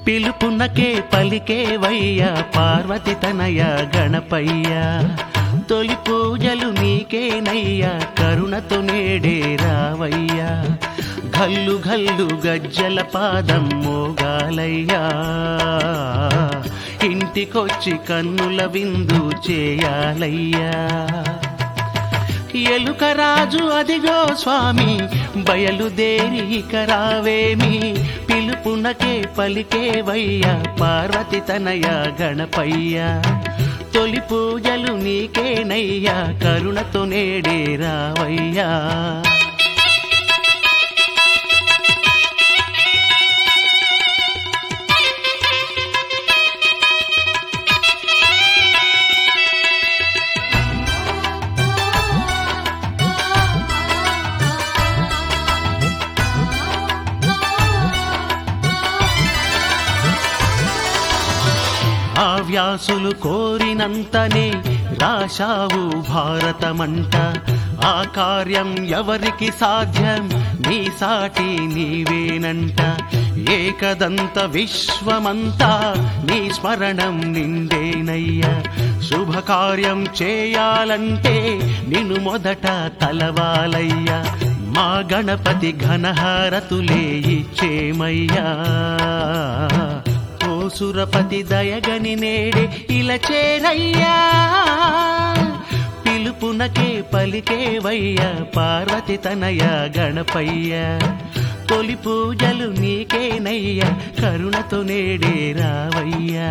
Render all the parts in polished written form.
పిలుపునకే పలికేవయ్యా పార్వతి తనయ గణపయ్య తొలి పూజలు నీకేనయ్యా కరుణతో నేడే రావయ్యా గల్లు గల్లు గజ్జల పాదం మోగాలయ్యా ఇంటికొచ్చి కన్నుల విందు చేయాలయ్యా ఎలుకరాజు అదిగో స్వామి బయలుదేరి ఇక రావేమి పిలుపునకే పలికేవయ్యా పార్వతి తనయ గణపయ్య తొలి పూజలు నీకేనయ్యా కరుణతో నేడే రావయ్యా ఆ వ్యాసులు కోరినంతనే రాశావు భారతమంట ఆ కార్యం ఎవరికి సాధ్యం నీ సాటి నీవేనంట ఏకదంత విశ్వమంతా నీ స్మరణం నిండేనయ్యా శుభకార్యం చేయాలంటే నిన్ను మొదట తలవాలయ్యా మా గణపతి ఘనహారతులే ఇచ్చేమయ్యా సురపతి దయగని నేడే ఇలా చేరయ్యా పిలుపునకే పలికేవయ్యా పార్వతి తనయ గణపయ్య తొలి పూజలు నీకేనయ్యా కరుణతో నేడే రావయ్యా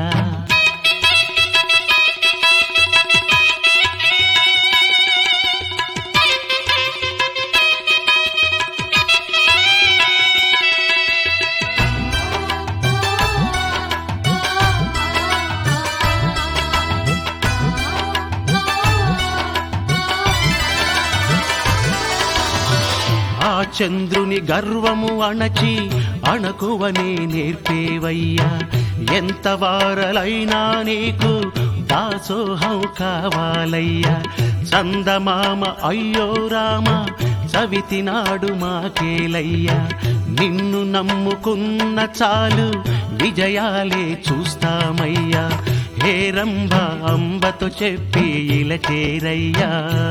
ఆ చంద్రుని గర్వము అణచి అణకువనే నేర్పేవయ్యా ఎంత వారలైనా నీకు దాసోహం కావాలయ్యా చందమామ అయ్యో రామ చవితినాడు మాకేలయ్యా నిన్ను నమ్ముకున్న చాలు విజయాలే చూస్తామయ్యా హే రంభ అంబతో చెప్పి ఇలా చేరయ్యా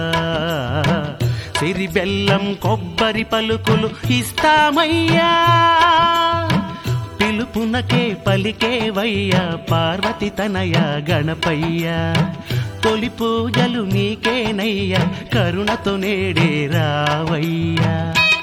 సిరి బెల్లం కొబ్బరి పలుకులు ఇస్తామయ్యా పిలుపునకే పలికేవయ్యా పార్వతి తనయ గణపయ్య తొలి పూజలు నీకేనయ్యా కరుణతో నేడే రావయ్యా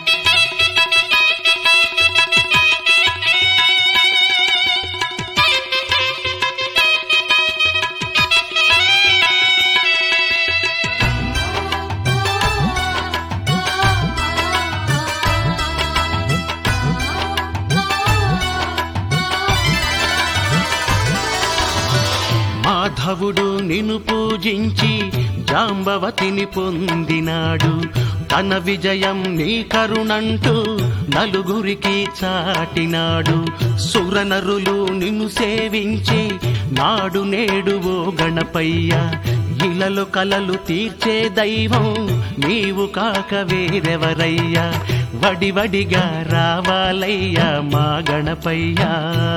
మాధవుడు నిన్ను పూజించి జాంబవతిని పొందినాడు తన విజయం నీ కరుణంటూ నలుగురికి చాటినాడు సురనరులు నిన్ను సేవించి నాడు నేడు ఓ గణపయ్య ఇలలో కలలు తీర్చే దైవం నీవు కాక వేరెవరయ్యా వడివడిగా రావాలయ్యా మా గణపయ్యా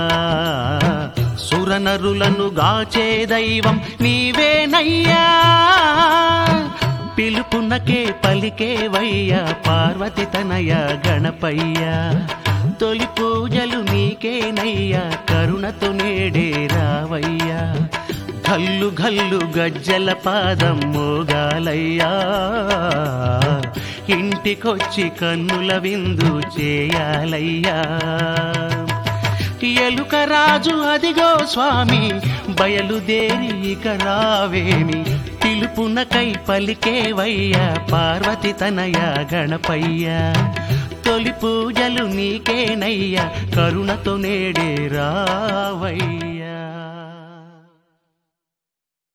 సురనరులను గాచే దైవం నీవేనయ్యా పిలుపునకే పలికేవయ్యా పార్వతి తనయ గణపయ్య తొలి పూజలు నీకేనయ్యా కరుణతో నేడే రావయ్యా గల్లు గల్లు గజ్జల పాదం మోగాలయ్యా ఇంటికొచ్చి కన్నుల విందు చేయాలయ్యా ఎలుకరాజు అదిగో స్వామి బయలుదేరి ఇక రావేమి పిలుపునకై పలికేవయ్యా పార్వతి తనయ గణపయ్య తొలి పూజలు నీకేనయ్యా కరుణతో నేడే రావయ్యా